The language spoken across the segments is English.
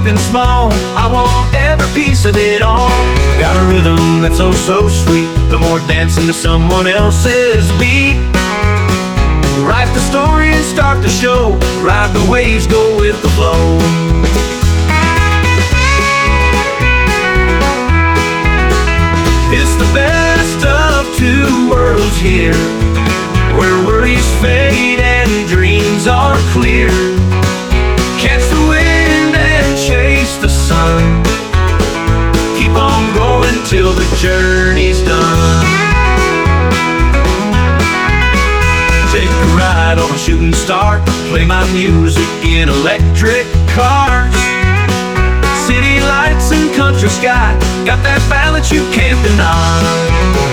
something small, I want every piece of it all. Got a rhythm that's oh so sweet, the more dancing to someone else's beat. Write the story and start the show, ride the waves, go with the flow. It's the best of two worlds here, where worries fade and dreams are clear. Catch the wind and chase the sun, keep on going till the journey's done. Take a ride on a shooting star, play my music in electric cars. City lights and country sky, got that balance you can't deny.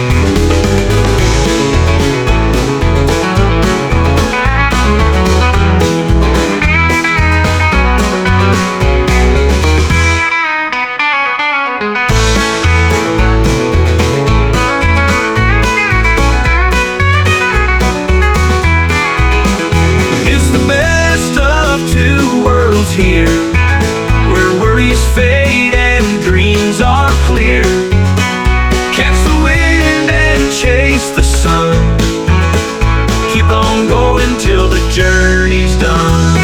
Here, where worries fade and dreams are clear. Catch the wind and chase the sun, keep on going till the journey's done.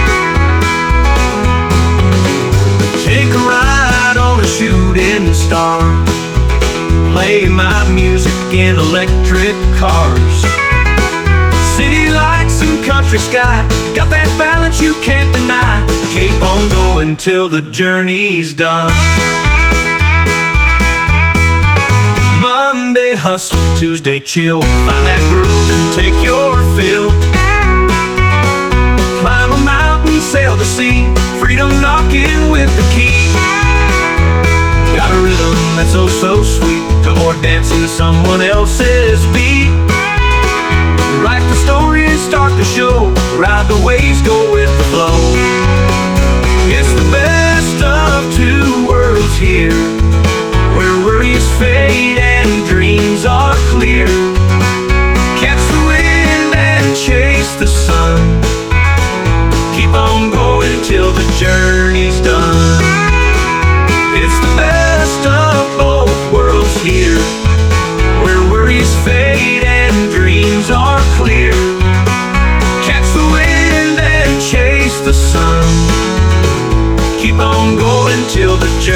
Take a ride on a shooting star, play my music in electric cars. City lights and country sky, got that balance you can't deny. Keep on going till the journey's done. Monday hustle, Tuesday chill, find that groove and take your fill. Climb a mountain, sail the sea, freedom knocking with the key. Got a rhythm that's oh so sweet, the more dancing to someone else's beat. Write the story and start the show, ride the waves, go with the flow. It's the best of two worlds here, where worries fade and dreams are clear. Catch the wind and chase the sun, keep on going till the journey's done. It's the best of both worlds here, where worries fade and dreams are clear. Catch the wind and chase the sun, keep on going till the journey